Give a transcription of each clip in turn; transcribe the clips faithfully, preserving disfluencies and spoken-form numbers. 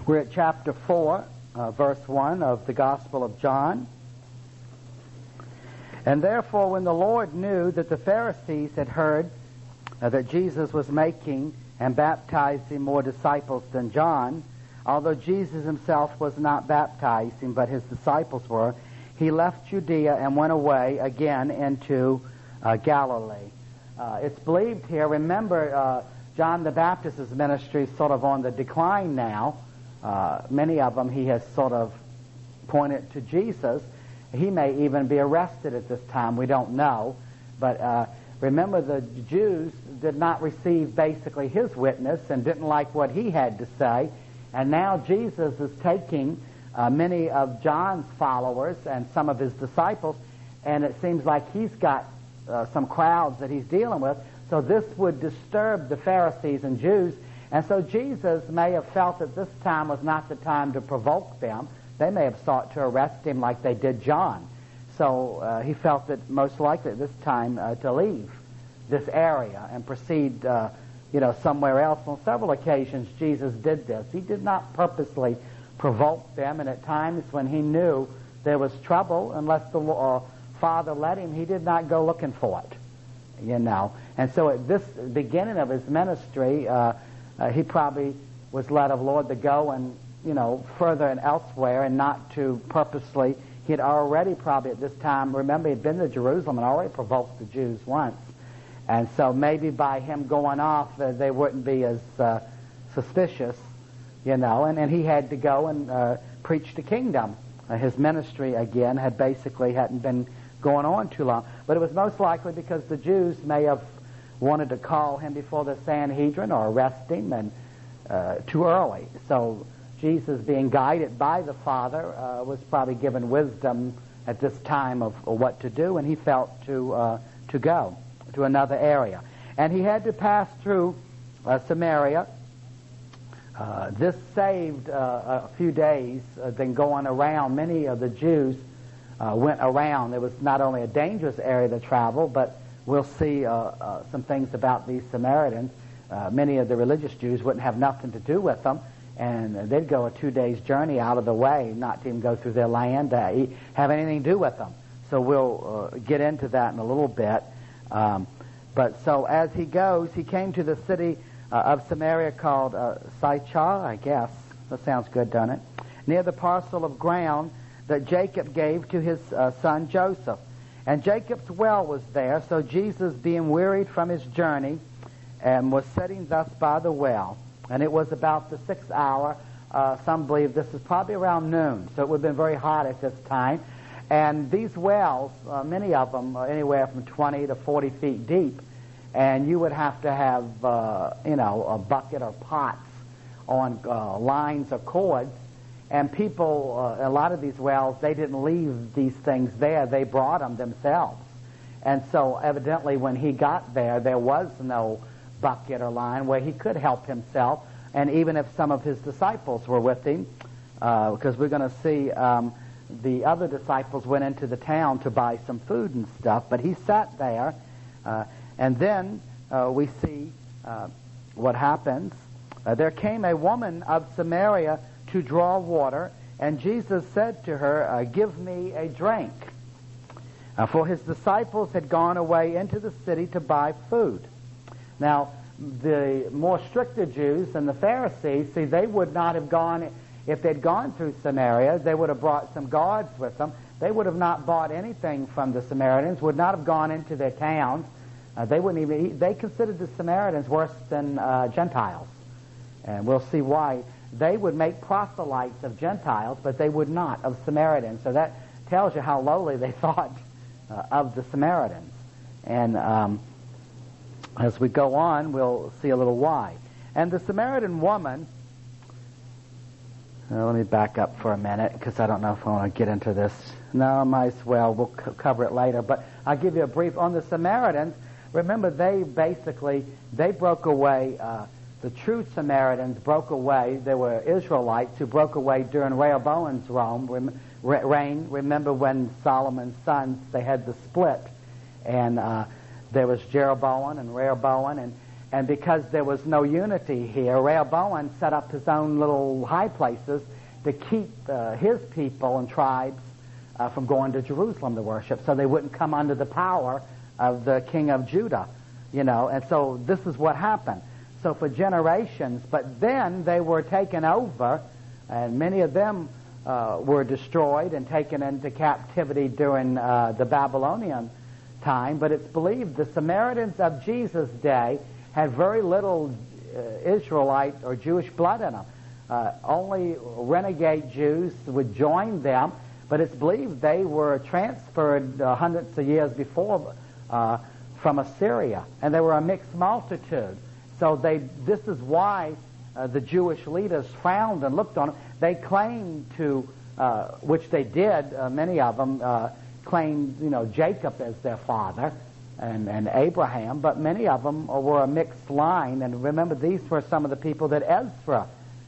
We're at chapter four, uh, verse one of the Gospel of John. And therefore, when the Lord knew that the Pharisees had heard uh, that Jesus was making and baptizing more disciples than John, although Jesus himself was not baptizing, but his disciples were, he left Judea and went away again into uh, Galilee. Uh, it's believed here, remember, uh, John the Baptist's ministry is sort of on the decline now. Uh, many of them he has sort of pointed to Jesus. He may even be arrested at this time. We don't know. But uh, remember, the Jews did not receive basically his witness and didn't like what he had to say. And now Jesus is taking uh, many of John's followers and some of his disciples, and it seems like he's got uh, some crowds that he's dealing with. So this would disturb the Pharisees and Jews. And so Jesus may have felt that this time was not the time to provoke them. They may have sought to arrest him like they did John. So uh, he felt that most likely at this time uh, to leave this area and proceed uh, you know, somewhere else. On several occasions Jesus did this. He did not purposely provoke them, and at times when he knew there was trouble, unless the uh, Father led him, he did not go looking for it. You know. And so at this beginning of his ministry, uh, Uh, he probably was led of Lord to go and, you know, further and elsewhere and not to purposely. He had already probably at this time, remember, he had been to Jerusalem and already provoked the Jews once. And so maybe by him going off, uh, they wouldn't be as uh, suspicious, you know, and, and he had to go and uh, preach the kingdom. Uh, his ministry, again, had basically hadn't been going on too long. But it was most likely because the Jews may have wanted to call him before the Sanhedrin or arrest him, and uh, too early. So Jesus, being guided by the Father, uh, was probably given wisdom at this time of, of what to do, and he felt to uh, to go to another area. And he had to pass through uh, Samaria. Uh, this saved uh, a few days uh, than going around. Many of the Jews uh, went around. It was not only a dangerous area to travel, but we'll see uh, uh, some things about these Samaritans. Uh, many of the religious Jews wouldn't have nothing to do with them, and they'd go a two days journey out of the way, not to even go through their land, uh, eat, have anything to do with them. So we'll uh, get into that in a little bit. Um, but so as he goes, he came to the city uh, of Samaria called uh, Sychar, I guess. That sounds good, doesn't it? Near the parcel of ground that Jacob gave to his uh, son Joseph. And Jacob's well was there, so Jesus, being wearied from his journey, and was sitting thus by the well. And it was about the sixth hour. Uh, some believe this is probably around noon, so it would have been very hot at this time. And these wells, uh, many of them are anywhere from twenty to forty feet deep, and you would have to have, uh, you know, a bucket or pots on uh, lines or cords. And people, uh, a lot of these wells, they didn't leave these things there. They brought them themselves. And so evidently when he got there, there was no bucket or line where he could help himself. And even if some of his disciples were with him, uh, because we're going to see um, the other disciples went into the town to buy some food and stuff, but he sat there. Uh, and then uh, we see uh, what happens. Uh, there came a woman of Samaria to draw water, and Jesus said to her, uh, give me a drink. Uh, for his disciples had gone away into the city to buy food. Now, the more stricter Jews and the Pharisees, see, they would not have gone, if they'd gone through Samaria, they would have brought some guards with them. They would have not bought anything from the Samaritans, would not have gone into their towns. Uh, they wouldn't even eat. They considered the Samaritans worse than uh, Gentiles. And we'll see why. They would make proselytes of Gentiles, but they would not of Samaritans. So that tells you how lowly they thought uh, of the Samaritans. And um, as we go on, we'll see a little why. And the Samaritan woman, uh, let me back up for a minute, because I don't know if I want to get into this. No, I might as well. We'll c- cover it later. But I'll give you a brief. On the Samaritans, remember, they basically, they broke away. Uh, The true Samaritans broke away. There were Israelites who broke away during Rehoboam's reign. Remember when Solomon's sons, they had the split. And uh, there was Jeroboam and Rehoboam. And, And because there was no unity here, Rehoboam set up his own little high places to keep uh, his people and tribes uh, from going to Jerusalem to worship, so they wouldn't come under the power of the king of Judah, you know. And so this is what happened. So for generations, but then they were taken over, and many of them uh, were destroyed and taken into captivity during uh, the Babylonian time. But it's believed the Samaritans of Jesus' day had very little uh, Israelite or Jewish blood in them. Uh, only renegade Jews would join them, but it's believed they were transferred uh, hundreds of years before uh, from Assyria, and they were a mixed multitude. So they, this is why uh, the Jewish leaders frowned and looked on them. They claimed to, uh, which they did, uh, many of them uh, claimed, you know, Jacob as their father and, and Abraham, but many of them were a mixed line. And remember, these were some of the people that Ezra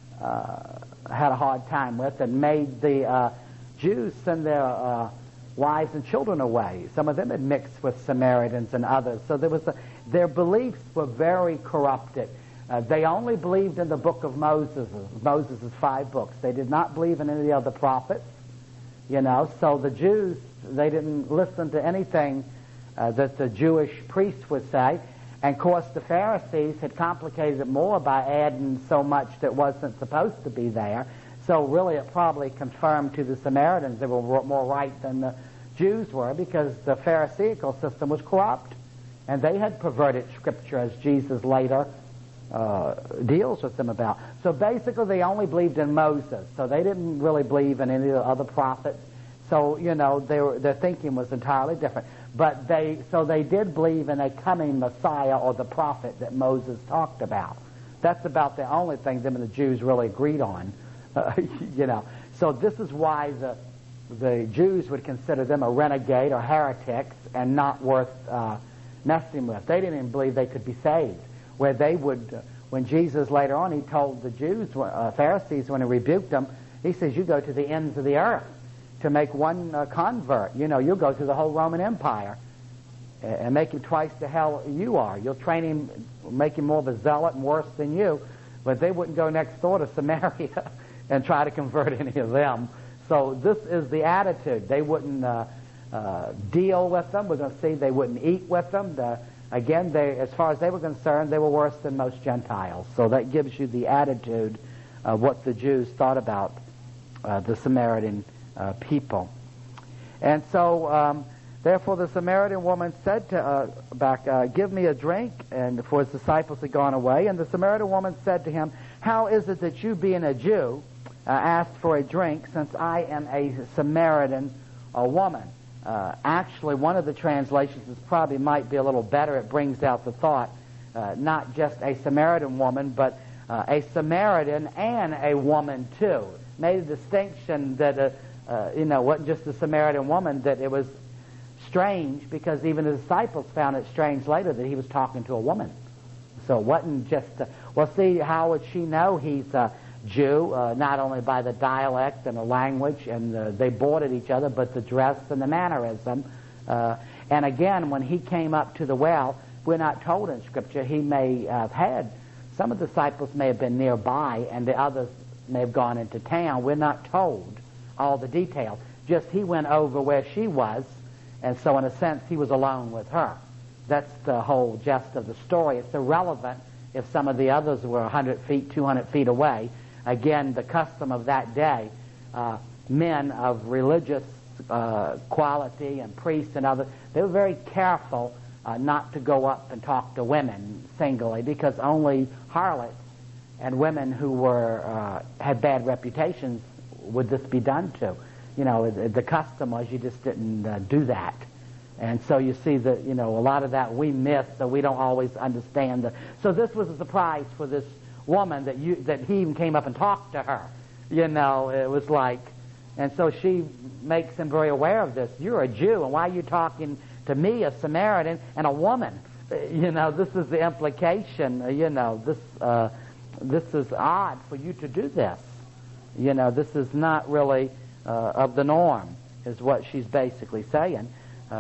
uh, had a hard time with and made the uh, Jews send their uh, wives and children away. Some of them had mixed with Samaritans and others. So there was a, their beliefs were very corrupted. Uh, they only believed in the book of Moses, Moses' five books. They did not believe in any of the other prophets, you know. So the Jews, they didn't listen to anything uh, that the Jewish priests would say. And, of course, the Pharisees had complicated it more by adding so much that wasn't supposed to be there. So really it probably confirmed to the Samaritans they were more right than the Jews were, because the Pharisaical system was corrupt. And they had perverted Scripture, as Jesus later uh, deals with them about. So basically they only believed in Moses. So they didn't really believe in any of the other prophets. So, you know, they were, their thinking was entirely different. But they, so they did believe in a coming Messiah or the prophet that Moses talked about. That's about the only thing them and the Jews really agreed on. Uh, you know, so this is why the the Jews would consider them a renegade or heretics and not worth uh, messing with. They didn't even believe they could be saved. Where they would, uh, when Jesus later on, he told the Jews, uh, Pharisees, when he rebuked them, he says, "You go to the ends of the earth to make one uh, convert. You know, you'll go through the whole Roman Empire uh, and make him twice the hell you are. You'll train him, make him more of a zealot and worse than you." But they wouldn't go next door to Samaria and try to convert any of them. So this is the attitude. They wouldn't uh, uh, deal with them. We're going to see they wouldn't eat with them. The, again, they, as far as they were concerned, they were worse than most Gentiles. So that gives you the attitude of what the Jews thought about uh, the Samaritan uh, people. And so, um, therefore, the Samaritan woman said to uh, back, uh, "Give me a drink," and for his disciples had gone away. And the Samaritan woman said to him, "How is it that you, being a Jew, Uh, asked for a drink, since I am a Samaritan a woman?" Uh, actually, one of the translations is probably might be a little better. It brings out the thought, uh, not just a Samaritan woman, but uh, a Samaritan and a woman too. Made a distinction that, uh, uh, you know, wasn't just a Samaritan woman, that it was strange, because even the disciples found it strange later that he was talking to a woman. So it wasn't just, uh, well, see, how would she know he's a Jew, uh, not only by the dialect and the language, and uh, they boarded each other, but the dress and the mannerism. Uh, and again, when he came up to the well, we're not told in Scripture, he may have had, some of the disciples may have been nearby, and the others may have gone into town. We're not told all the details. Just he went over where she was, and so in a sense, he was alone with her. That's the whole gist of the story. It's irrelevant if some of the others were one hundred feet, two hundred feet away. Again, the custom of that day, uh, men of religious uh, quality and priests and others, they were very careful uh, not to go up and talk to women singly, because only harlots and women who were uh, had bad reputations would this be done to. You know, the, the custom was you just didn't uh, do that. And so you see that, you know, a lot of that we miss, so we don't always understand. The, so this was a surprise for this woman that you that he even came up and talked to her. You know, it was like, and so she makes him very aware of this. You're a Jew, and why are you talking to me, a Samaritan, and a woman? You know, this is the implication. You know, this uh, this is odd for you to do this. You know, this is not really uh, of the norm, is what she's basically saying. Uh,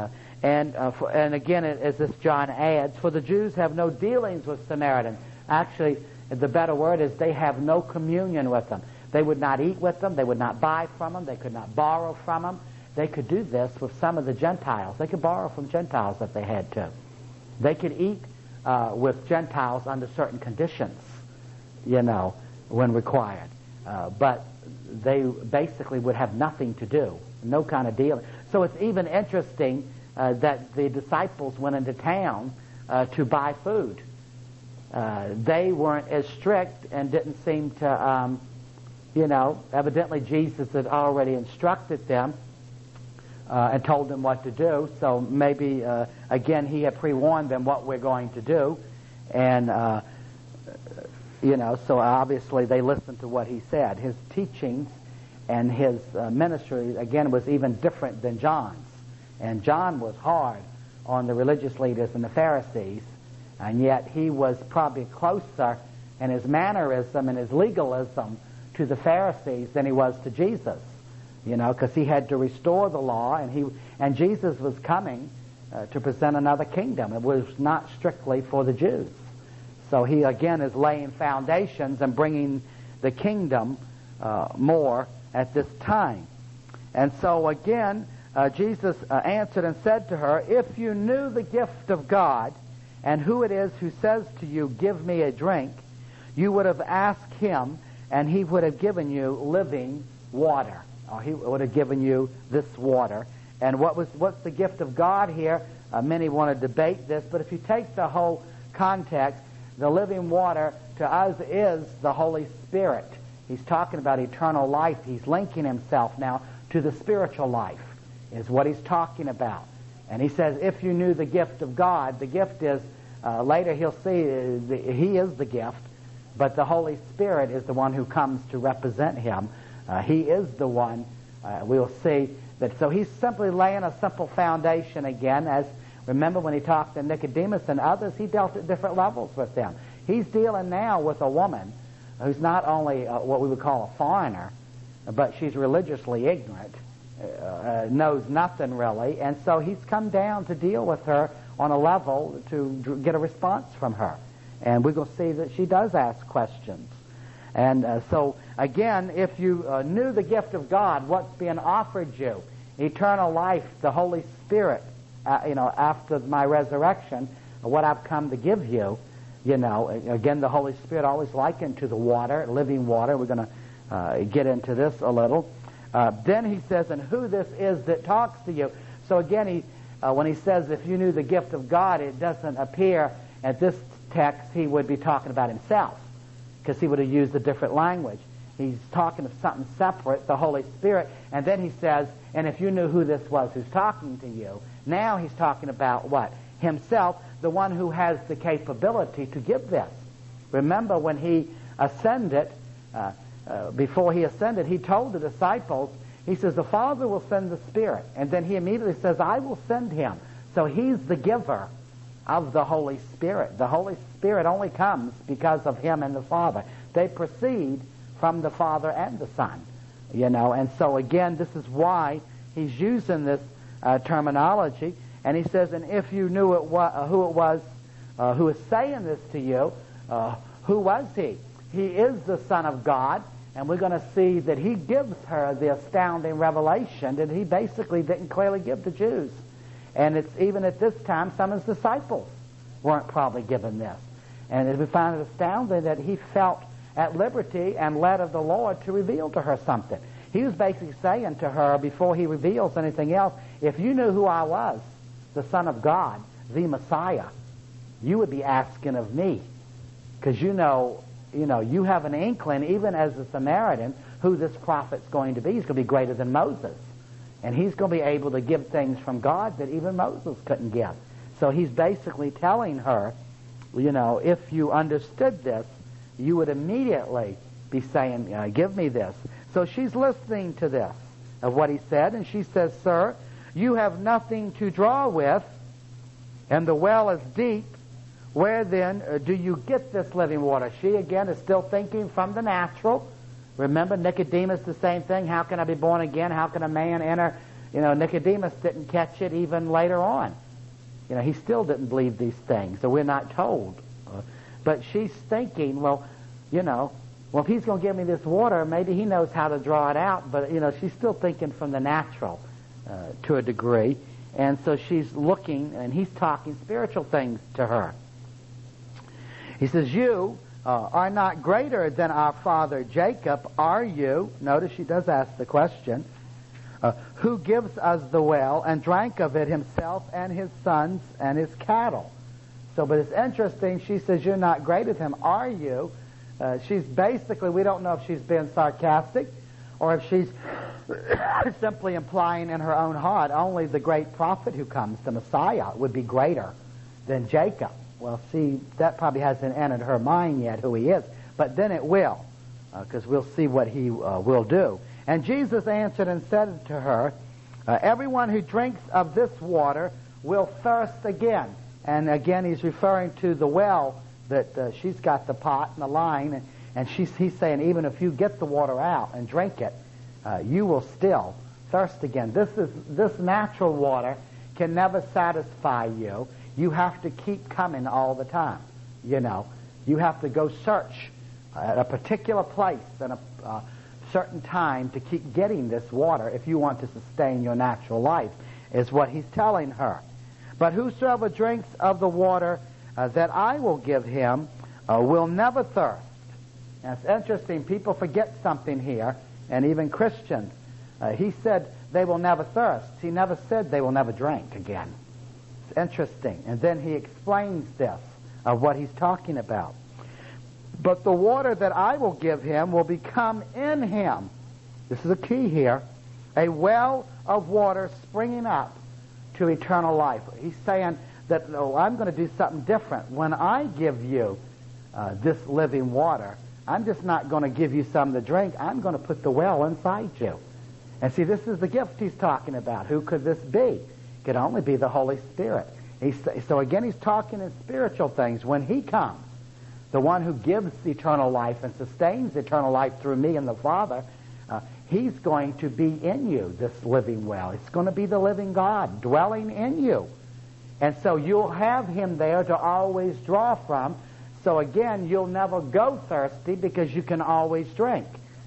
And, uh, for, and again, as this John adds, for the Jews have no dealings with Samaritans. Actually, the better word is they have no communion with them. They would not eat with them. They would not buy from them. They could not borrow from them. They could do this with some of the Gentiles. They could borrow from Gentiles if they had to. They could eat uh, with Gentiles under certain conditions, you know, when required. Uh, but they basically would have nothing to do, no kind of deal. So it's even interesting uh, that the disciples went into town uh, to buy food. Uh, they weren't as strict and didn't seem to, um, you know, evidently Jesus had already instructed them uh, and told them what to do. So maybe, uh, again, he had pre-warned them what we're going to do. And, uh, you know, so obviously they listened to what he said. His teachings and his uh, ministry, again, was even different than John's. And John was hard on the religious leaders and the Pharisees, and yet he was probably closer in his mannerism and his legalism to the Pharisees than he was to Jesus, you know, because he had to restore the law, and he and Jesus was coming uh, to present another kingdom. It was not strictly for the Jews. So he, again, is laying foundations and bringing the kingdom uh, more at this time. And so, again, uh, Jesus uh, answered and said to her, if you knew the gift of God and who it is who says to you, give me a drink, you would have asked him, and he would have given you living water. Or he would have given you this water. And what was what's the gift of God here? Uh, many want to debate this, but if you take the whole context, the living water to us is the Holy Spirit. He's talking about eternal life. He's linking himself now to the spiritual life, is what he's talking about. And he says, if you knew the gift of God, the gift is, uh, later he'll see, uh, the, he is the gift, but the Holy Spirit is the one who comes to represent him. Uh, he is the one, uh, we'll see, that. So he's simply laying a simple foundation again. As remember when he talked to Nicodemus and others, he dealt at different levels with them. He's dealing now with a woman who's not only uh, what we would call a foreigner, but she's religiously ignorant, uh, knows nothing really, and so he's come down to deal with her on a level to get a response from her. And we're going to see that she does ask questions. And uh, so, again, if you uh, knew the gift of God, what's being offered you? Eternal life, the Holy Spirit, uh, you know, after my resurrection, what I've come to give you, you know, again, the Holy Spirit always likened to the water, living water. We're going to uh, get into this a little. Uh, then he says, and who this is that talks to you. So again, he, uh, when he says, if you knew the gift of God, it doesn't appear at this text he would be talking about himself, because he would have used a different language. He's talking of something separate, the Holy Spirit, and then he says, and if you knew who this was who's talking to you, now he's talking about what? Himself, the one who has the capability to give this. Remember when he ascended, uh, uh, before he ascended, he told the disciples, he says, the Father will send the Spirit, and then he immediately says, I will send him. So he's the giver of the Holy Spirit. The Holy Spirit only comes because of him and the Father. They proceed from the Father and the Son, you know. And so again, this is why he's using this uh, terminology. And he says, and if you knew it wa- uh, who it was uh, who is saying this to you, uh, who was he? He is the Son of God, and we're going to see that he gives her the astounding revelation that he basically didn't clearly give the Jews. And it's even at this time, some of his disciples weren't probably given this. And we find it astounding that he felt at liberty and led of the Lord to reveal to her something. He was basically saying to her, before he reveals anything else, if you knew who I was, the Son of God, the Messiah, you would be asking of me. Because you know, you know, you have an inkling, even as a Samaritan, who this prophet's going to be. He's going to be greater than Moses. And he's going to be able to give things from God that even Moses couldn't give. So he's basically telling her, you know, if you understood this, you would immediately be saying, uh, give me this. So she's listening to this, of what he said, and she says, sir, you have nothing to draw with, and the well is deep. Where then uh, do you get this living water? She, again, is still thinking from the natural. Remember, Nicodemus, the same thing. How can I be born again? How can a man enter You know, Nicodemus didn't catch it even later on. You know, he still didn't believe these things, so we're not told. Uh, but she's thinking, well, you know, well, if he's going to give me this water, maybe he knows how to draw it out. But, you know, she's still thinking from the natural uh, to a degree. And so she's looking, and he's talking spiritual things to her. He says, you uh, are not greater than our father Jacob, are you? Notice she does ask the question. Uh, who gives us the well and drank of it himself and his sons and his cattle. So, but it's interesting, she says, you're not greater than him, are you? Uh, she's basically, we don't know if she's being sarcastic or if she's simply implying in her own heart, only the great prophet who comes, the Messiah, would be greater than Jacob. Well, see, that probably hasn't entered her mind yet, who he is. But then it will, because uh, we'll see what he uh, will do. And Jesus answered and said to her, uh, everyone who drinks of this water will thirst again. And again, he's referring to the well that uh, she's got the pot and the line. And, and she's, he's saying, even if you get the water out and drink it, uh, you will still thirst again. This is this natural water can never satisfy you. You have to keep coming all the time. You know, you have to go search at a particular place and a uh, certain time to keep getting this water if you want to sustain your natural life, is what he's telling her. But whosoever drinks of the water uh, that I will give him uh, will never thirst. Now, it's interesting. People forget something here, and even Christians. Uh, he said they will never thirst. He never said they will never drink again. It's interesting. And then he explains this, of what he's talking about. But the water that I will give him will become in him. This is a key here. A well of water springing up to eternal life. He's saying that, oh, I'm going to do something different. When I give you uh, this living water, I'm just not going to give you some to drink. I'm going to put the well inside you. And see, this is the gift he's talking about. Who could this be? It could only be the Holy Spirit. He's, so again, he's talking in spiritual things. When he comes, the one who gives eternal life and sustains eternal life through me and the Father, uh, he's going to be in you, this living well. It's going to be the living God dwelling in you. And so you'll have him there to always draw from. So again, you'll never go thirsty because you can always drink.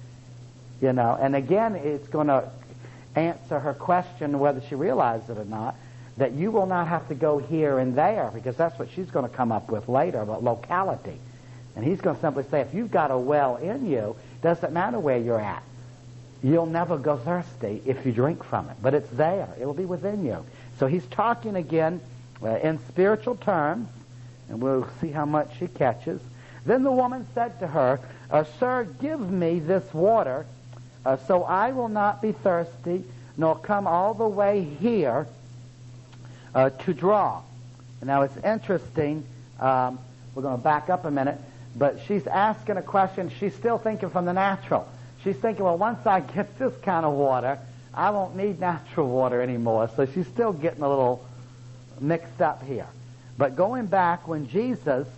You know, and again, it's going to answer her question, whether she realizes it or not, that you will not have to go here and there, because that's what she's going to come up with later about locality. And he's going to simply say, if you've got a well in you, doesn't matter where you're at. You'll never go thirsty if you drink from it. But it's there. It'll be within you. So he's talking again uh, in spiritual terms, and we'll see how much she catches. Then the woman said to her, uh, Sir, give me this water, uh, so I will not be thirsty, nor come all the way here uh, to draw. Now it's interesting. Um, we're going to back up a minute. But she's asking a question. She's still thinking from the natural. She's thinking, well, once I get this kind of water, I won't need natural water anymore. So she's still getting a little mixed up here. But going back, when Jesus,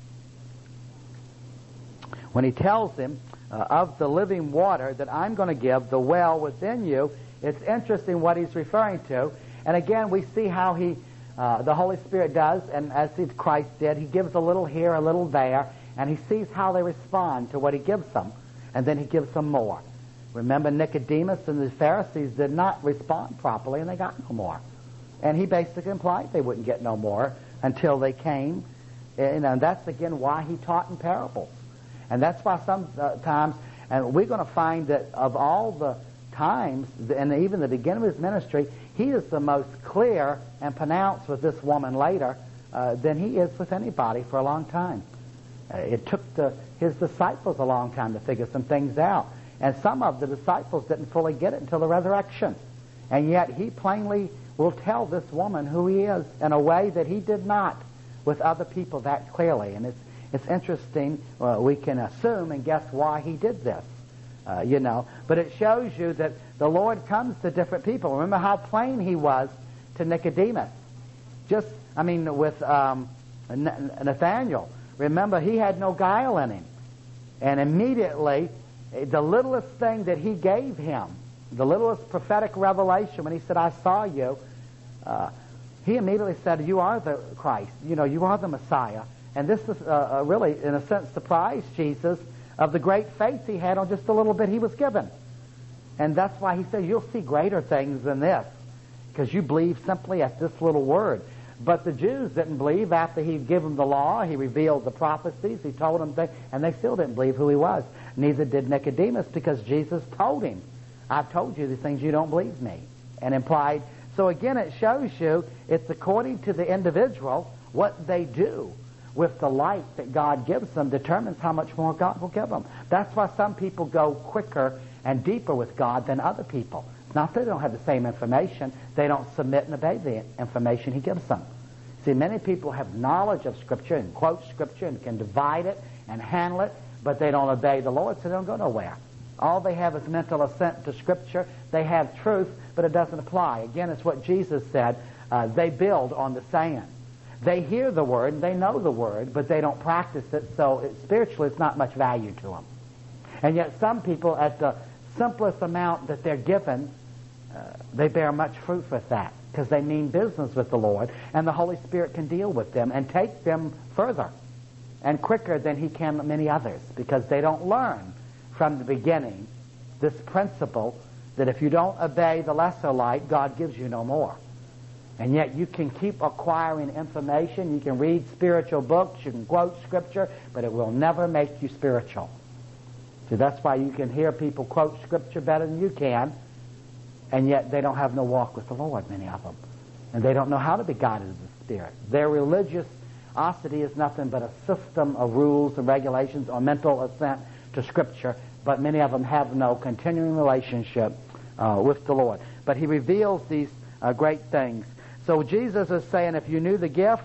when he tells him uh, of the living water that I'm going to give, the well within you, it's interesting what he's referring to. And again, we see how he, uh, the Holy Spirit does, and as Christ did, he gives a little here, a little there, and he sees how they respond to what he gives them, and then he gives them more. Remember, Nicodemus and the Pharisees did not respond properly, and they got no more. And he basically implied they wouldn't get no more until they came. You know, and that's, again, why he taught in parables. And that's why sometimes, and we're going to find that of all the times, and even the beginning of his ministry, he is the most clear and pronounced with this woman later uh, than he is with anybody for a long time. Uh, it took the, his disciples a long time to figure some things out. And some of the disciples didn't fully get it until the resurrection. And yet he plainly will tell this woman who he is in a way that he did not with other people that clearly. And it's, it's interesting. Uh, we can assume and guess why he did this, uh, you know. But it shows you that the Lord comes to different people. Remember how plain he was to Nicodemus. Just, I mean, with um, Nathaniel. Remember, he had no guile in him. And immediately, the littlest thing that he gave him, the littlest prophetic revelation, when he said, I saw you, uh, he immediately said, you are the Christ. You know, you are the Messiah. And this is uh, uh, really, in a sense, surprised Jesus of the great faith he had on just the little bit he was given. And that's why he said, you'll see greater things than this, because you believe simply at this little word. But the Jews didn't believe. After he gave them the law, he revealed the prophecies, he told them things, and they still didn't believe who he was. Neither did Nicodemus, because Jesus told him, I've told you these things, you don't believe me. And implied, so again it shows you, it's according to the individual, what they do with the light that God gives them determines how much more God will give them. That's why some people go quicker and deeper with God than other people. It's not that they don't have the same information. They don't submit and obey the information he gives them. See, many people have knowledge of Scripture and quote Scripture and can divide it and handle it, but they don't obey the Lord, so they don't go nowhere. All they have is mental assent to Scripture. They have truth, but it doesn't apply. Again, it's what Jesus said. Uh, they build on the sand. They hear the Word, and they know the Word, but they don't practice it, so it, spiritually it's not much value to them. And yet some people, at the simplest amount that they're given, uh, they bear much fruit with that, because they mean business with the Lord, and the Holy Spirit can deal with them and take them further and quicker than he can many others, because they don't learn from the beginning this principle that if you don't obey the lesser light, God gives you no more. And yet you can keep acquiring information, you can read spiritual books, you can quote Scripture, but it will never make you spiritual. So that's why you can hear people quote Scripture better than you can, and yet they don't have no walk with the Lord, many of them. And they don't know how to be guided of the Spirit. Their religiosity is nothing but a system of rules and regulations or mental assent to Scripture, but many of them have no continuing relationship uh, with the Lord. But he reveals these uh, great things. So Jesus is saying, if you knew the gift,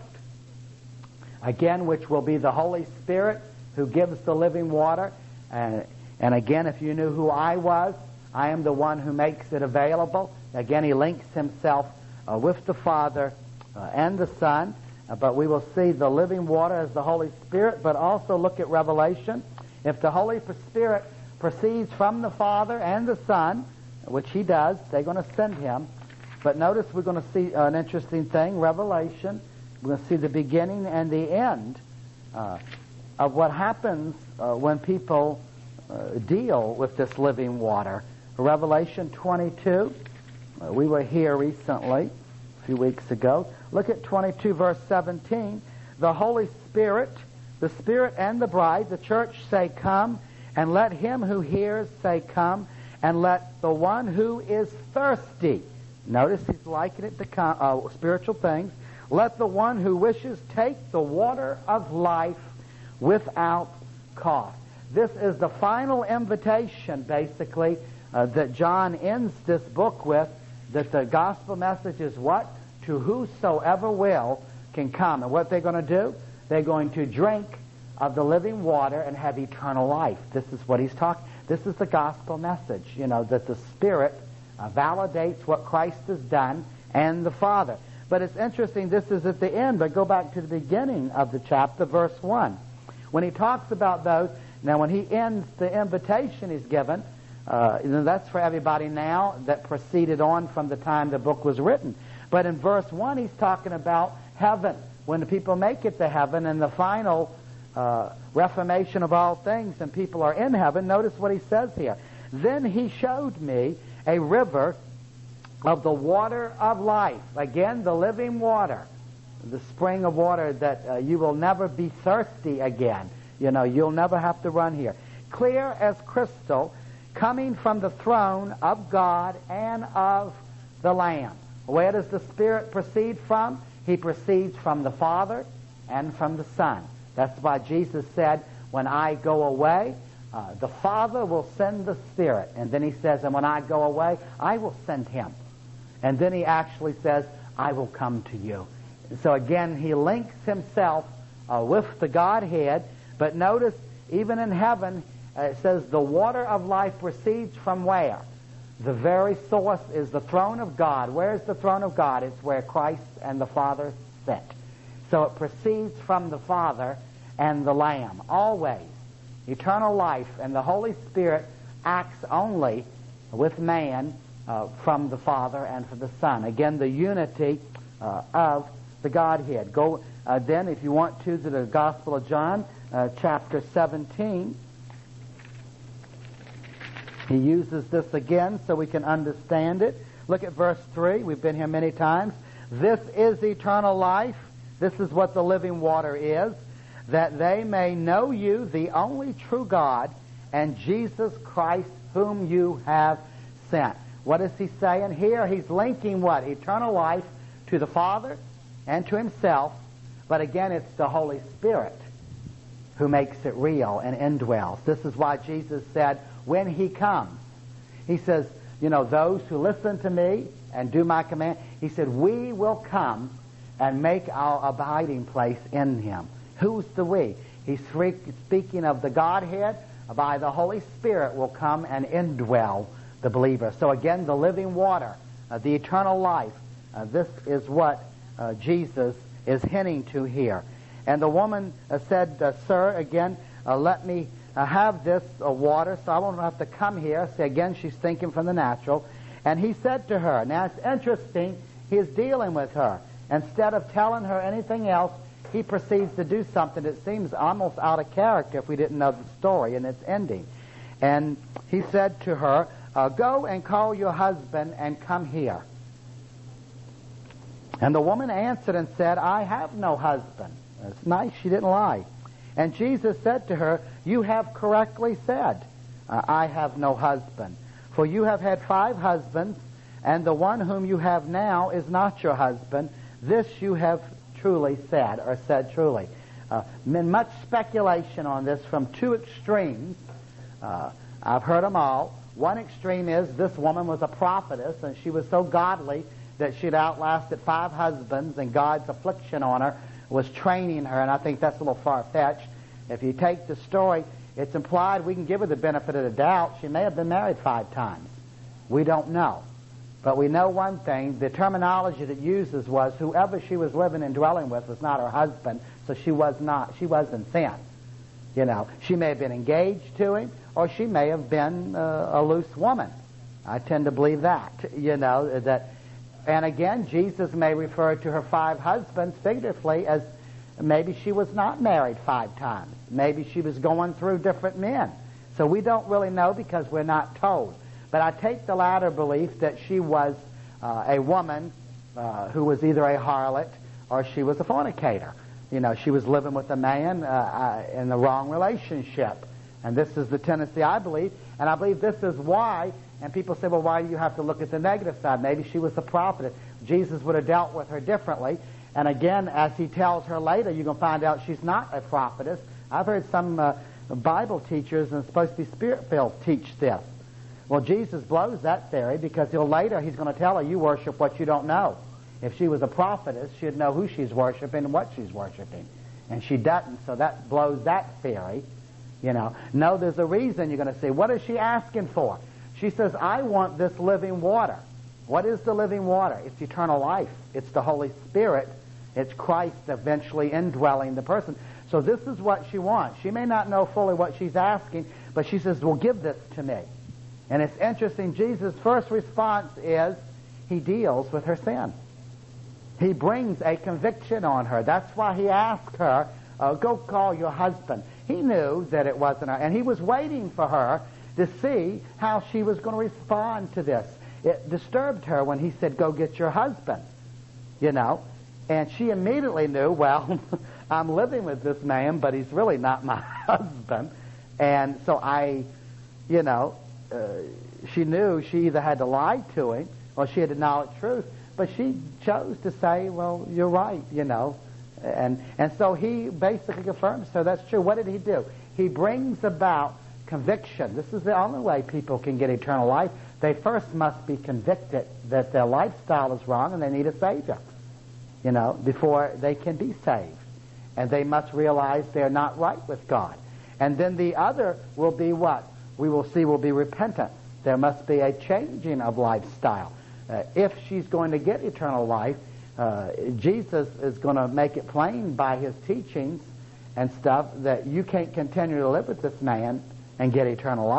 again, which will be the Holy Spirit who gives the living water, and, and again, if you knew who I was, I am the one who makes it available. Again, he links himself uh, with the Father uh, and the Son, uh, but we will see the living water as the Holy Spirit, but also look at Revelation. If the Holy Spirit proceeds from the Father and the Son, which he does, they're going to send him. But notice we're going to see an interesting thing, Revelation. We're going to see the beginning and the end uh, of what happens uh, when people uh, deal with this living water. Revelation twenty-two. Uh, we were here recently, a few weeks ago. Look at twenty-two, verse seventeen. The Holy Spirit, the Spirit and the bride, the church say, come, and let him who hears say, come, and let the one who is thirsty. Notice he's likening it to uh, spiritual things. Let the one who wishes take the water of life without cost. This is the final invitation, basically, uh, that John ends this book with, that the gospel message is what? To whosoever will can come. And what they're going to do? They're going to drink of the living water and have eternal life. This is what he's talking. This is the gospel message, you know, that the Spirit Uh, validates what Christ has done and the Father. But it's interesting, this is at the end, but go back to the beginning of the chapter, verse one. When he talks about those, now when he ends the invitation he's given, uh, that's for everybody now that proceeded on from the time the book was written. But in verse one he's talking about heaven, when the people make it to heaven and the final uh, reformation of all things and people are in heaven. Notice what he says here. Then he showed me a river of the water of life. Again, the living water, the spring of water that uh, you will never be thirsty again. You know, you'll never have to run here. Clear as crystal, coming from the throne of God and of the Lamb. Where does the Spirit proceed from? He proceeds from the Father and from the Son. That's why Jesus said, when I go away, Uh, the Father will send the Spirit. And then he says, and when I go away, I will send him. And then he actually says, I will come to you. So again, he links himself uh, with the Godhead. But notice, even in heaven, uh, it says the water of life proceeds from where? The very source is the throne of God. Where is the throne of God? It's where Christ and the Father sit. So it proceeds from the Father and the Lamb, always. Eternal life, and the Holy Spirit acts only with man uh, from the Father and from the Son. Again, the unity uh, of the Godhead. Go uh, then, if you want to, to the Gospel of John, uh, chapter seventeen. He uses this again so we can understand it. Look at verse three. We've been here many times. This is eternal life. This is what the living water is, that they may know you, the only true God, and Jesus Christ, whom you have sent. What is he saying here? He's linking what? Eternal life to the Father and to himself. But again, it's the Holy Spirit who makes it real and indwells. This is why Jesus said, when he comes, he says, you know, those who listen to me and do my command, he said, we will come and make our abiding place in him. Who's the we? He's speaking of the Godhead. By the Holy Spirit will come and indwell the believer. So again, the living water, uh, the eternal life, uh, this is what uh, Jesus is hinting to here. And the woman uh, said, uh, sir, again, uh, let me uh, have this uh, water so I won't have to come here. See, again, she's thinking from the natural. And he said to her, now it's interesting, he's dealing with her. Instead of telling her anything else, he proceeds to do something that seems almost out of character if we didn't know the story and its ending. And he said to her, uh, go and call your husband and come here. And the woman answered and said, I have no husband. It's nice she didn't lie. And Jesus said to her, you have correctly said, uh, I have no husband. For you have had five husbands, and the one whom you have now is not your husband. This you have truly said, or said truly. Uh, been much speculation on this from two extremes. Uh, I've heard them all. One extreme is this woman was a prophetess, and she was so godly that she'd outlasted five husbands, and God's affliction on her was training her, and I think that's a little far-fetched. If you take the story, it's implied we can give her the benefit of the doubt. She may have been married five times. We don't know. But we know one thing, the terminology that it uses was whoever she was living and dwelling with was not her husband, so she was not, she was in sin. You know, she may have been engaged to him, or she may have been uh, a loose woman. I tend to believe that, you know, that, and again, Jesus may refer to her five husbands figuratively as maybe she was not married five times. Maybe she was going through different men. So we don't really know because we're not told. But I take the latter belief that she was uh, a woman uh, who was either a harlot or she was a fornicator. You know, she was living with a man uh, uh, in the wrong relationship. And this is the tendency I believe. And I believe this is why, and people say, well, why do you have to look at the negative side? Maybe she was a prophet. Jesus would have dealt with her differently. And again, as he tells her later, you're going to find out she's not a prophetess. I've heard some uh, Bible teachers, and supposed to be spirit-filled, teach this. Well, Jesus blows that theory because he'll later he's going to tell her, you worship what you don't know. If she was a prophetess, she'd know who she's worshiping and what she's worshiping. And she doesn't, so that blows that theory. You know, no, there's a reason. You're going to say, what is she asking for? She says, I want this living water. What is the living water? It's eternal life. It's the Holy Spirit. It's Christ eventually indwelling the person. So this is what she wants. She may not know fully what she's asking, but she says, well, give this to me. And it's interesting, Jesus' first response is he deals with her sin. He brings a conviction on her. That's why he asked her, uh, go call your husband. He knew that it wasn't her, and he was waiting for her to see how she was going to respond to this. It disturbed her when he said, go get your husband, you know. And she immediately knew, well, I'm living with this man, but he's really not my husband. And so I, you know, uh, she knew she either had to lie to him or she had to acknowledge truth. But she chose to say, well, you're right, you know. And and so he basically affirms her that's true. What did he do? He brings about conviction. This is the only way people can get eternal life. They first must be convicted that their lifestyle is wrong and they need a Savior, you know, before they can be saved. And they must realize they're not right with God. And then the other will be what? We will see will be repentance. There must be a changing of lifestyle. Uh, if she's going to get eternal life, uh, Jesus is going to make it plain by his teachings and stuff that you can't continue to live with this man and get eternal life.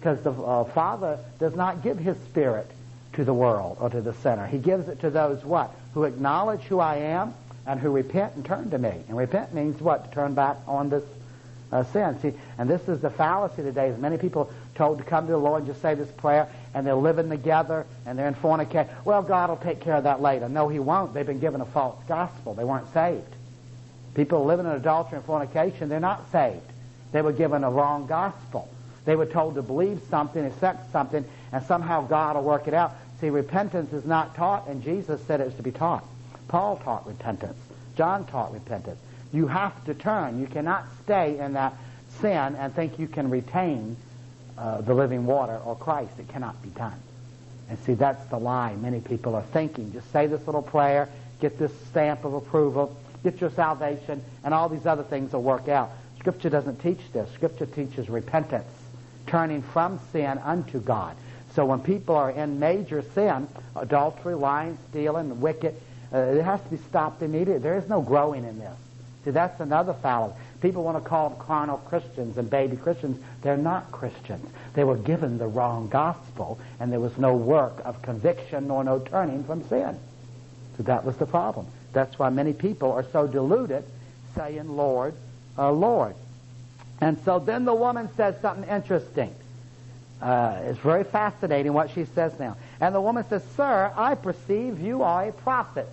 because the uh, Father does not give his Spirit to the world or to the sinner. He gives it to those, what? Who acknowledge who I am and who repent and turn to me. And repent means what? To turn back on this uh, sin. See, and this is the fallacy today. Is many people told to come to the Lord and just say this prayer, and they're living together, and they're in fornication. Well, God will take care of that later. No, he won't. They've been given a false gospel. They weren't saved. People living in adultery and fornication, they're not saved. They were given a wrong gospel. They were told to believe something, accept something, and somehow God will work it out. See, repentance is not taught, and Jesus said it's to be taught. Paul taught repentance. John taught repentance. You have to turn. You cannot stay in that sin and think you can retain uh, the living water or Christ. It cannot be done. And see, that's the lie many people are thinking. Just say this little prayer, get this stamp of approval, get your salvation, and all these other things will work out. Scripture doesn't teach this. Scripture teaches repentance, turning from sin unto God. So when people are in major sin, adultery, lying, stealing, wicked, uh, it has to be stopped immediately. There is no growing in this. See, that's another fallacy. People want to call them carnal Christians and baby Christians. They're not Christians. They were given the wrong gospel, and there was no work of conviction nor no turning from sin. So that was the problem. That's why many people are so deluded, saying, Lord, uh, Lord. And so then the woman says something interesting. Uh, it's very fascinating what she says now. And the woman says, Sir, I perceive you are a prophet.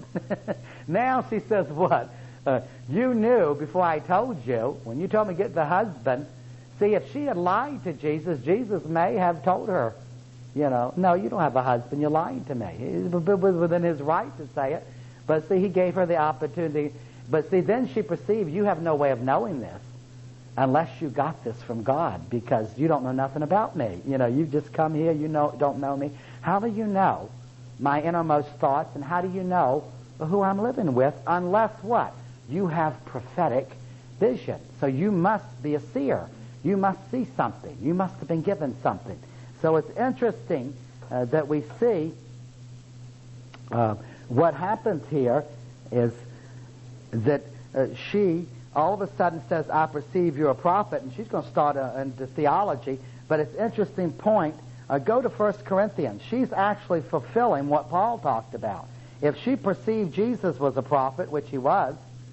Now she says what? Uh, you knew before I told you, when you told me to get the husband. See, if she had lied to Jesus, Jesus may have told her, you know, no, you don't have a husband, you're lying to me. It was within his right to say it. But see, he gave her the opportunity. But see, then she perceived you have no way of knowing this unless you got this from God, because you don't know nothing about me. You know, you've just come here, you know, don't know me. How do you know my innermost thoughts, and how do you know who I'm living with unless what? You have prophetic vision. So you must be a seer. You must see something. You must have been given something. So it's interesting uh, that we see uh, what happens here is that uh, she all of a sudden says, I perceive you're a prophet, and she's going to start uh, into theology. But it's an interesting point. Uh, go to First Corinthians. She's actually fulfilling what Paul talked about. If she perceived Jesus was a prophet, which he was,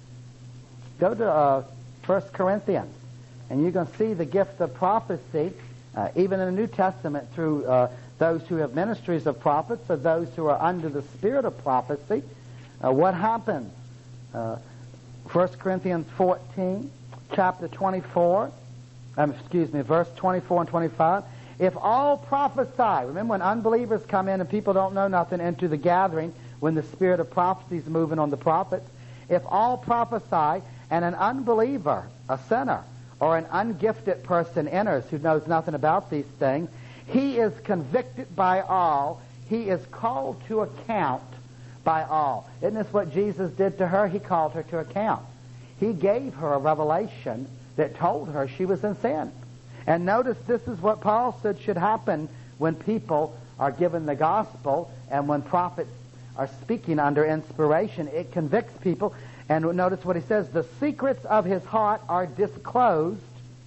go to uh, First Corinthians, and you're going to see the gift of prophecy, uh, even in the New Testament, through uh, those who have ministries of prophets or those who are under the spirit of prophecy. Uh, what happens? Uh, First Corinthians fourteen, chapter twenty-four, um, excuse me, verse twenty-four and twenty-five. If all prophesy, remember when unbelievers come in and people don't know nothing into the gathering, when the spirit of prophecy is moving on the prophets, if all prophesy and an unbeliever, a sinner, or an ungifted person enters who knows nothing about these things, he is convicted by all, he is called to account by all. Isn't this what Jesus did to her? He called her to account. He gave her a revelation that told her she was in sin. And notice this is what Paul said should happen when people are given the gospel and when prophets are speaking under inspiration. It convicts people. And notice what he says, the secrets of his heart are disclosed,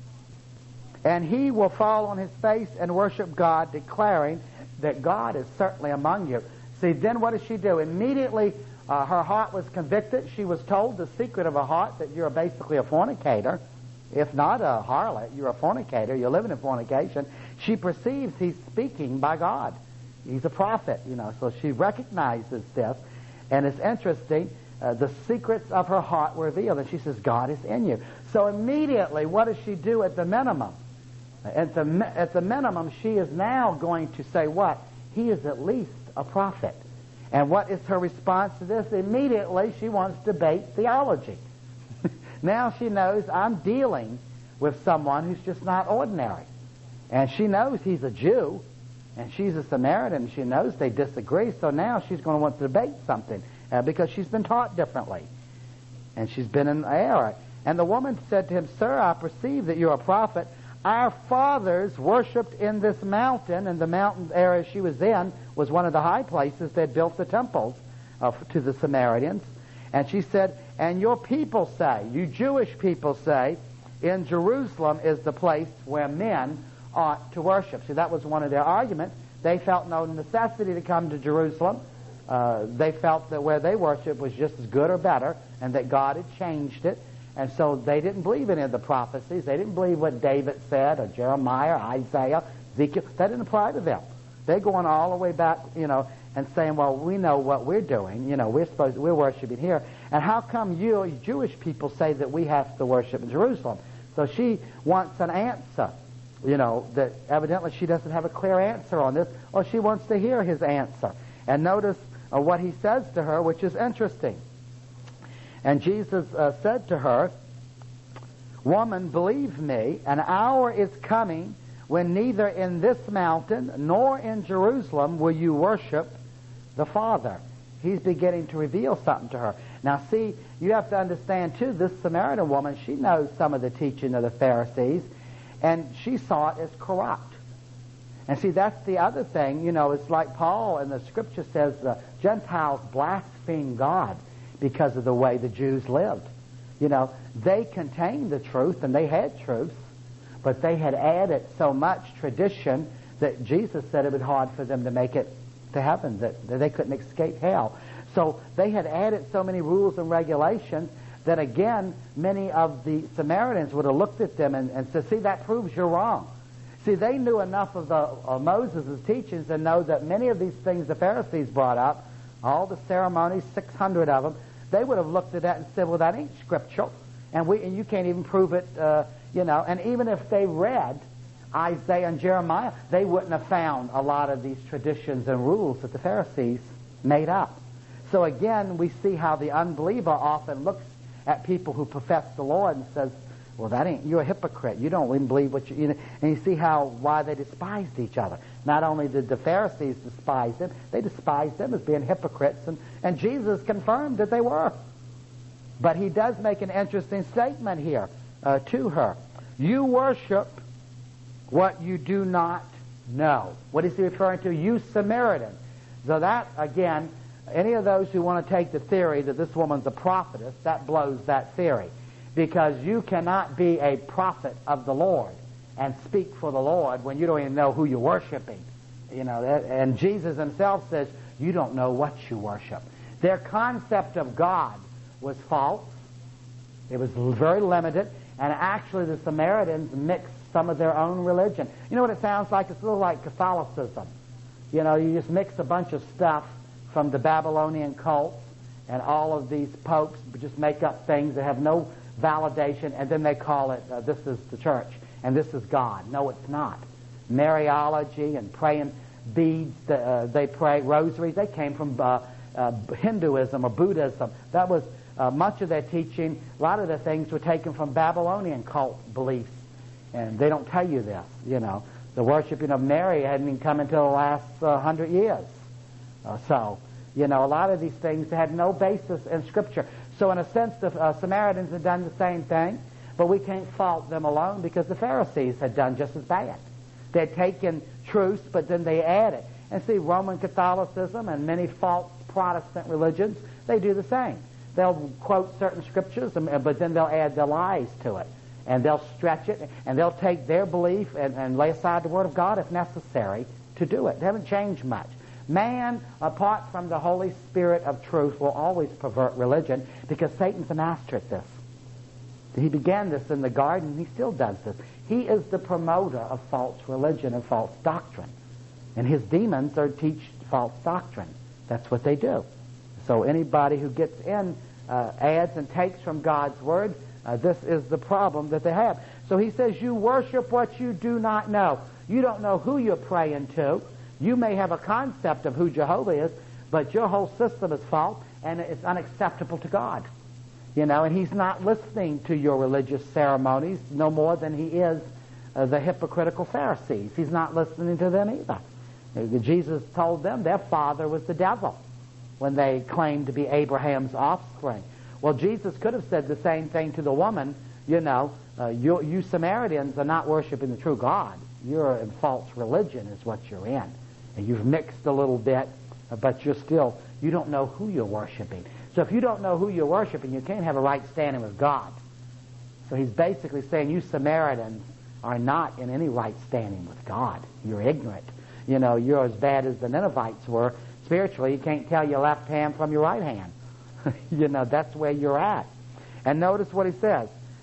and he will fall on his face and worship God, declaring that God is certainly among you. See, then what does she do? Immediately, uh, her heart was convicted. She was told the secret of her heart, that you're basically a fornicator. If not a harlot, you're a fornicator. You're living in fornication. She perceives he's speaking by God. He's a prophet, you know, so she recognizes this. And it's interesting, uh, the secrets of her heart were revealed, and she says, God is in you. So immediately, what does she do at the minimum? At the, at the minimum, she is now going to say what? He is at least a prophet. And what is her response to this? Immediately she wants to debate theology. Now she knows I'm dealing with someone who's just not ordinary. And she knows he's a Jew, and she's a Samaritan. She knows they disagree, so now she's going to want to debate something uh, because she's been taught differently. And she's been in error. And the woman said to him, Sir, I perceive that you're a prophet. Our fathers worshipped in this mountain, and the mountain area she was in was one of the high places they had built the temples uh, to the Samaritans. And she said, and your people say, you Jewish people say, in Jerusalem is the place where men ought to worship. See, that was one of their arguments. They felt no necessity to come to Jerusalem. Uh, they felt that where they worshiped was just as good or better, and that God had changed it. And so they didn't believe any of the prophecies. They didn't believe what David said, or Jeremiah, or Isaiah, Ezekiel. That didn't apply to them. They're going all the way back, you know, and saying, well, we know what we're doing. You know, we're supposed we're worshiping here. And how come you Jewish people say that we have to worship in Jerusalem? So she wants an answer. You know, that evidently she doesn't have a clear answer on this, or she wants to hear his answer. And notice uh, what he says to her, which is interesting. And Jesus uh, said to her, "Woman, believe me, an hour is coming when neither in this mountain nor in Jerusalem will you worship the Father." He's beginning to reveal something to her. Now, see, you have to understand, too, this Samaritan woman, she knows some of the teaching of the Pharisees, and she saw it as corrupt. And see, that's the other thing. You know, it's like Paul in the Scripture says the Gentiles blaspheme God because of the way the Jews lived. You know, they contained the truth, and they had truth, but they had added so much tradition that Jesus said it was hard for them to make it to heaven, that, that they couldn't escape hell. So they had added so many rules and regulations that, again, many of the Samaritans would have looked at them and, and said, see, that proves you're wrong. See, they knew enough of the of Moses' teachings to know that many of these things the Pharisees brought up, all the ceremonies, six hundred of them, they would have looked at that and said, well, that ain't scriptural, and we and you can't even prove it, uh, you know. And even if they read Isaiah and Jeremiah, they wouldn't have found a lot of these traditions and rules that the Pharisees made up. So again, we see how the unbeliever often looks at people who profess the Lord and says, well, that ain't, you're a hypocrite. You don't even believe what you, you know. And you see how, why they despised each other. Not only did the Pharisees despise them, they despised them as being hypocrites, and, and Jesus confirmed that they were. But he does make an interesting statement here uh, to her. You worship what you do not know. What is he referring to? You Samaritan. So that, again, any of those who want to take the theory that this woman's a prophetess, that blows that theory. Because you cannot be a prophet of the Lord and speak for the Lord when you don't even know who you're worshiping. You know, that, and Jesus himself says, you don't know what you worship. Their concept of God was false. It was very limited. And actually the Samaritans mixed some of their own religion. You know what it sounds like? It's a little like Catholicism. You know, you just mix a bunch of stuff from the Babylonian cults, and all of these popes just make up things that have no validation, and then they call it, uh, this is the church, and this is God. No, it's not. Mariology and praying beads, uh, they pray rosaries, they came from uh, uh, Hinduism or Buddhism. That was uh, much of their teaching. A lot of their things were taken from Babylonian cult beliefs, and they don't tell you this, you know. The worshiping of Mary hadn't even come until the last uh, hundred years. Uh, so, you know, a lot of these things had no basis in Scripture. So in a sense, the uh, Samaritans had done the same thing, but we can't fault them alone because the Pharisees had done just as bad. They had taken truths, but then they added. And see, Roman Catholicism and many false Protestant religions, they do the same. They'll quote certain scriptures, but then they'll add their lies to it. And they'll stretch it, and they'll take their belief and, and lay aside the Word of God if necessary to do it. They haven't changed much. Man, apart from the Holy Spirit of truth, will always pervert religion because Satan's a master at this. He began this in the garden, and he still does this. He is the promoter of false religion and false doctrine. And his demons are teach false doctrine. That's what they do. So anybody who gets in, uh, adds and takes from God's Word, uh, this is the problem that they have. So he says, you worship what you do not know. You don't know who you're praying to. You may have a concept of who Jehovah is, but your whole system is false, and it's unacceptable to God. You know, and he's not listening to your religious ceremonies no more than he is uh, the hypocritical Pharisees. He's not listening to them either. Uh, Jesus told them their father was the devil when they claimed to be Abraham's offspring. Well, Jesus could have said the same thing to the woman, you know, uh, you, you Samaritans are not worshiping the true God. You're in false religion is what you're in. And you've mixed a little bit, but you're still, you don't know who you're worshiping. So if you don't know who you're worshiping, you can't have a right standing with God. So he's basically saying, you Samaritans, are not in any right standing with God. You're ignorant. You know, you're as bad as the Ninevites were. Spiritually, you can't tell your left hand from your right hand. You know, that's where you're at. And notice what he says.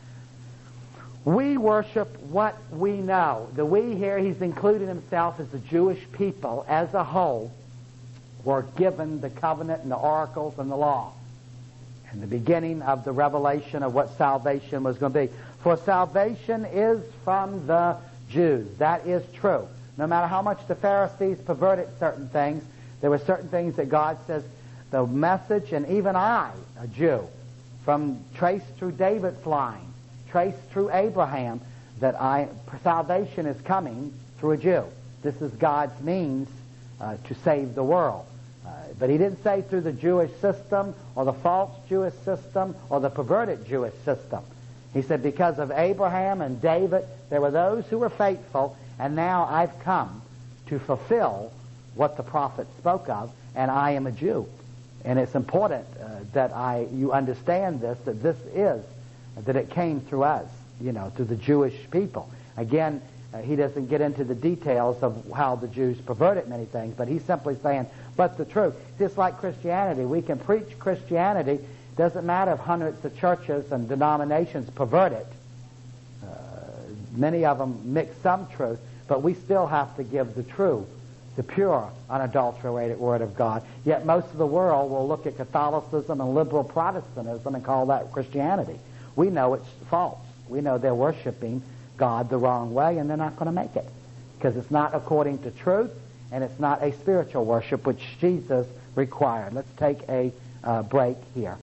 We worship what we know. The we here, he's including himself as the Jewish people as a whole were given the covenant and the oracles and the law. And the beginning of the revelation of what salvation was going to be. For salvation is from the Jews. That is true. No matter how much the Pharisees perverted certain things, there were certain things that God says, the message, and even I, a Jew, from traced through David's line, traced through Abraham, that I salvation is coming through a Jew. This is God's means uh, to save the world. Uh, but he didn't say through the Jewish system or the false Jewish system or the perverted Jewish system. He said because of Abraham and David, there were those who were faithful, and now I've come to fulfill what the prophet spoke of, and I am a Jew. And it's important uh, that I you understand this, that this is, that it came through us, you know, through the Jewish people. Again, uh, he doesn't get into the details of how the Jews perverted many things, but he's simply saying, but the truth. Just like Christianity, we can preach Christianity. Doesn't matter if hundreds of churches and denominations pervert it. Uh, many of them mix some truth, but we still have to give the true, the pure, unadulterated Word of God. Yet most of the world will look at Catholicism and liberal Protestantism and call that Christianity. We know it's false. We know they're worshiping God the wrong way, and they're not going to make it because it's not according to truth, and it's not a spiritual worship which Jesus required. Let's take a uh, break here.